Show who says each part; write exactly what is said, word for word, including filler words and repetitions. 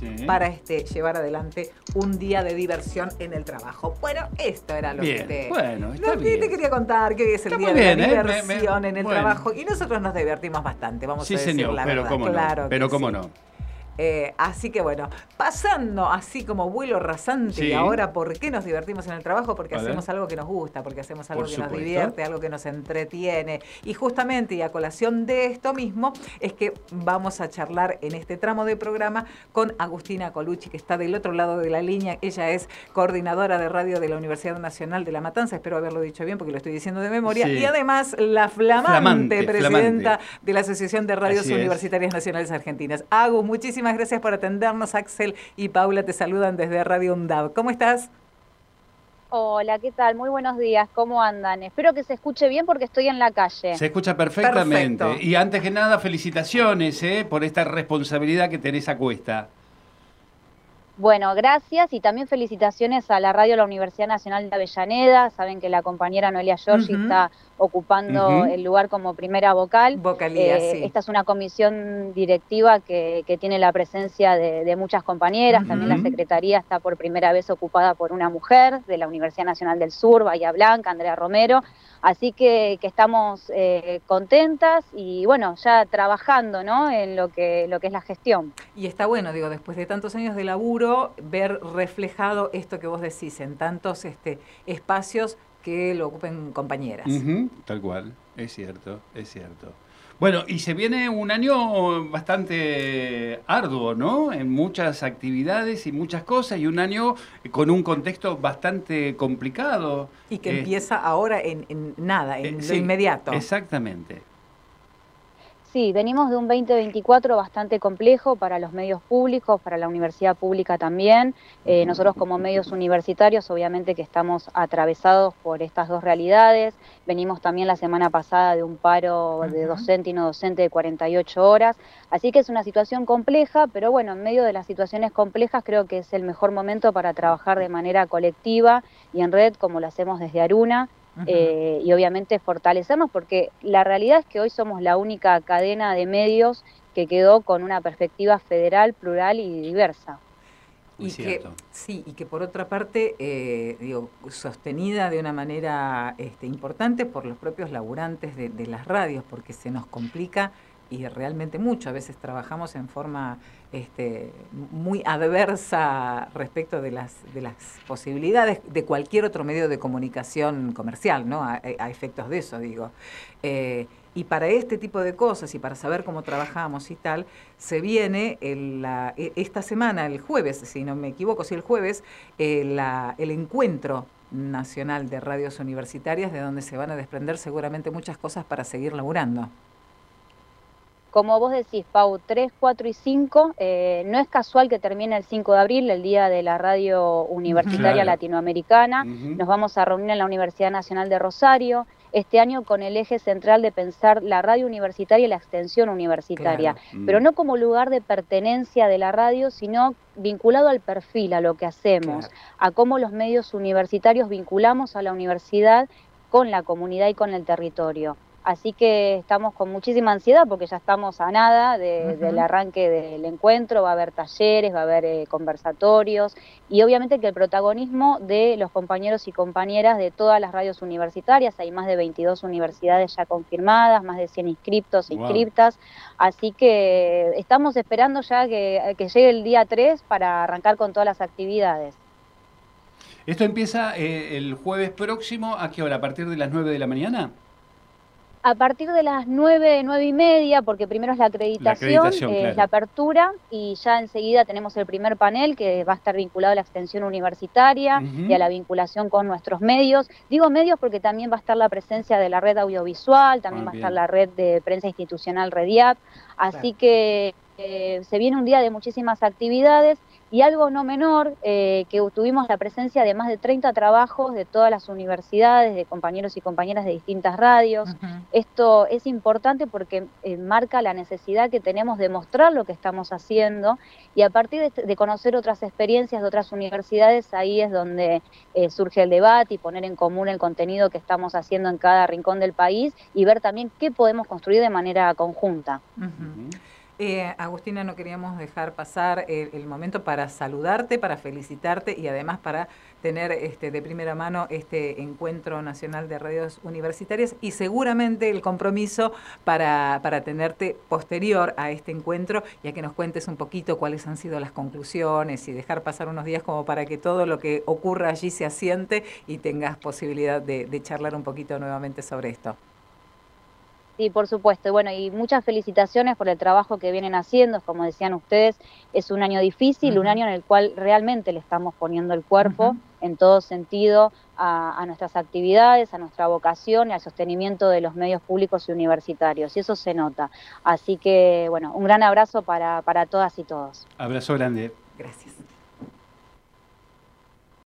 Speaker 1: sí.
Speaker 2: para este, llevar adelante un día de diversión en el trabajo. Bueno, esto era lo
Speaker 1: bien,
Speaker 2: que te,
Speaker 1: bueno, está
Speaker 2: lo que
Speaker 1: bien.
Speaker 2: te quería contar, que hoy es el
Speaker 1: Está
Speaker 2: día
Speaker 1: muy
Speaker 2: de
Speaker 1: bien,
Speaker 2: la
Speaker 1: ¿eh?
Speaker 2: diversión
Speaker 1: Me- me-
Speaker 2: en el
Speaker 1: bueno.
Speaker 2: trabajo. Y nosotros nos divertimos bastante, vamos
Speaker 1: Sí,
Speaker 2: a decir
Speaker 1: señor,
Speaker 2: la
Speaker 1: pero
Speaker 2: verdad.
Speaker 1: cómo no,
Speaker 2: claro
Speaker 1: pero
Speaker 2: que
Speaker 1: cómo
Speaker 2: sí.
Speaker 1: no.
Speaker 2: Eh, así que bueno, pasando así como vuelo rasante
Speaker 1: Sí.
Speaker 2: y ahora, ¿por qué nos divertimos en el trabajo? Porque
Speaker 1: A ver.
Speaker 2: hacemos algo que nos gusta, porque hacemos algo
Speaker 1: Por
Speaker 2: que nos
Speaker 1: supuesto.
Speaker 2: divierte, algo que nos entretiene. Y justamente, y a colación de esto mismo, es que vamos a charlar en este tramo de programa con Agustina Colucci, que está del otro lado de la línea. Ella es coordinadora de radio de la Universidad Nacional de La Matanza, espero haberlo dicho bien porque lo estoy diciendo de memoria,
Speaker 1: Sí.
Speaker 2: y además la flamante,
Speaker 1: Flamante,
Speaker 2: presidenta
Speaker 1: flamante.
Speaker 2: de la Asociación de Radios
Speaker 1: Así es.
Speaker 2: Universitarias Nacionales Argentinas. Agus, muchísimas gracias por atendernos. Axel y Paula te saludan desde Radio UNDAV. ¿Cómo estás?
Speaker 3: Hola, ¿qué tal? Muy buenos días, ¿cómo andan? Espero que se escuche bien porque estoy en la calle.
Speaker 1: Se escucha perfectamente.
Speaker 2: Perfecto.
Speaker 1: Y antes que nada, felicitaciones ¿eh? por esta responsabilidad que tenés a cuesta.
Speaker 3: Bueno, gracias y también felicitaciones a la radio de la Universidad Nacional de Avellaneda. Saben que la compañera Noelia Giorgi
Speaker 2: Ujú.
Speaker 3: está ocupando
Speaker 1: Ujú.
Speaker 3: el lugar como primera vocal.
Speaker 2: Vocalía,
Speaker 3: Eh,
Speaker 2: sí.
Speaker 3: Esta es una comisión directiva que, que tiene la presencia de, de muchas compañeras.
Speaker 2: Ujú.
Speaker 3: También la secretaría está por primera vez ocupada por una mujer de la Universidad Nacional del Sur, Bahía Blanca, Andrea Romero. Así que, que estamos eh, contentas y bueno, ya trabajando, ¿no? en lo que, lo que es la gestión.
Speaker 2: Y está bueno, digo, después de tantos años de laburo, ver reflejado esto que vos decís en tantos este, espacios que lo ocupen compañeras.
Speaker 1: Ujú, tal cual, es cierto, es cierto. Bueno, y se viene un año bastante arduo, ¿no? En muchas actividades y muchas cosas, y un año con un contexto bastante complicado.
Speaker 2: Y que
Speaker 1: Eh,
Speaker 2: empieza ahora en, en nada, en
Speaker 1: eh,
Speaker 2: lo
Speaker 1: sí,
Speaker 2: inmediato.
Speaker 1: Exactamente.
Speaker 3: Sí, venimos de un veinte veinticuatro bastante complejo para los medios públicos, para la universidad pública también. Eh, nosotros como medios universitarios, obviamente que estamos atravesados por estas dos realidades. Venimos también la semana pasada de un paro de docente y no docente de cuarenta y ocho horas. Así que es una situación compleja, pero bueno, en medio de las situaciones complejas creo que es el mejor momento para trabajar de manera colectiva y en red, como lo hacemos desde Aruna.
Speaker 2: Ujú.
Speaker 3: Eh, y obviamente fortalecernos porque la realidad es que hoy somos la única cadena de medios que quedó con una perspectiva federal, plural y diversa.
Speaker 1: Muy
Speaker 2: Y
Speaker 1: cierto.
Speaker 2: que, sí, y que por otra parte, eh, digo, sostenida de una manera este, importante por los propios laburantes de, de las radios, porque se nos complica y realmente mucho. A veces trabajamos en forma este, muy adversa respecto de las, de las posibilidades de cualquier otro medio de comunicación comercial, ¿no? A, a efectos de eso, digo. Eh, y para este tipo de cosas y para saber cómo trabajamos y tal, se viene el, la, esta semana, el jueves, si no me equivoco, sí, el jueves, eh, la, el encuentro nacional de radios universitarias, de donde se van a desprender seguramente muchas cosas para seguir laburando.
Speaker 3: Como vos decís, Pau, tres, cuatro y cinco, eh, no es casual que termine el cinco de abril, el Día de la Radio Universitaria
Speaker 1: Claro.
Speaker 3: Latinoamericana.
Speaker 1: Ujú.
Speaker 3: Nos vamos a reunir en la Universidad Nacional de Rosario, este año con el eje central de pensar la radio universitaria y la extensión universitaria,
Speaker 2: Claro.
Speaker 1: Mm.
Speaker 3: pero no como lugar de pertenencia de la radio, sino vinculado al perfil, a lo que hacemos,
Speaker 2: Claro.
Speaker 3: a cómo los medios universitarios vinculamos a la universidad con la comunidad y con el territorio. Así que estamos con muchísima ansiedad porque ya estamos a nada de,
Speaker 2: Ujú.
Speaker 3: del arranque del encuentro, va a haber talleres, va a haber eh, conversatorios y obviamente que el protagonismo de los compañeros y compañeras de todas las radios universitarias, hay más de veintidós universidades ya confirmadas, más de cien inscriptos e
Speaker 1: Wow.
Speaker 3: inscriptas, así que estamos esperando ya que, que llegue el día tres para arrancar con todas las actividades.
Speaker 1: Esto empieza eh, el jueves próximo, ¿a qué hora? ¿A partir de las nueve de la mañana?
Speaker 3: A partir de las nueve, nueve y media, porque primero es la acreditación,
Speaker 1: La acreditación,
Speaker 3: eh,
Speaker 1: claro.
Speaker 3: es la apertura, y ya enseguida tenemos el primer panel que va a estar vinculado a la extensión universitaria
Speaker 1: Ujú.
Speaker 3: y a la vinculación con nuestros medios. Digo medios porque también va a estar la presencia de la red audiovisual, también
Speaker 1: Ah,
Speaker 3: va a
Speaker 1: bien.
Speaker 3: estar la red de prensa institucional Rediap, así
Speaker 2: Claro.
Speaker 3: que eh, se viene un día de muchísimas actividades. Y algo no menor, eh, que tuvimos la presencia de más de treinta trabajos de todas las universidades, de compañeros y compañeras de distintas radios.
Speaker 2: Ujú.
Speaker 3: Esto es importante porque eh, marca la necesidad que tenemos de mostrar lo que estamos haciendo y a partir de, de conocer otras experiencias de otras universidades, ahí es donde eh, surge el debate y poner en común el contenido que estamos haciendo en cada rincón del país y ver también qué podemos construir de manera conjunta.
Speaker 2: Ujú.
Speaker 1: Ujú.
Speaker 2: Eh, Agustina, no queríamos dejar pasar el, el momento para saludarte, para felicitarte y además para tener este, de primera mano este Encuentro Nacional de Radios Universitarias y seguramente el compromiso para, para tenerte posterior a este encuentro y a que nos cuentes un poquito cuáles han sido las conclusiones y dejar pasar unos días como para que todo lo que ocurra allí se asiente y tengas posibilidad de, de charlar un poquito nuevamente sobre esto.
Speaker 3: Sí, por supuesto. Bueno, y muchas felicitaciones por el trabajo que vienen haciendo. Como decían ustedes, es un año difícil, uh-huh. un año en el cual realmente le estamos poniendo el cuerpo uh-huh. en todo sentido a, a nuestras actividades, a nuestra vocación y al sostenimiento de los medios públicos y universitarios. Y eso se nota. Así que, bueno, un gran abrazo para, para todas y todos.
Speaker 1: Abrazo grande.
Speaker 2: Gracias.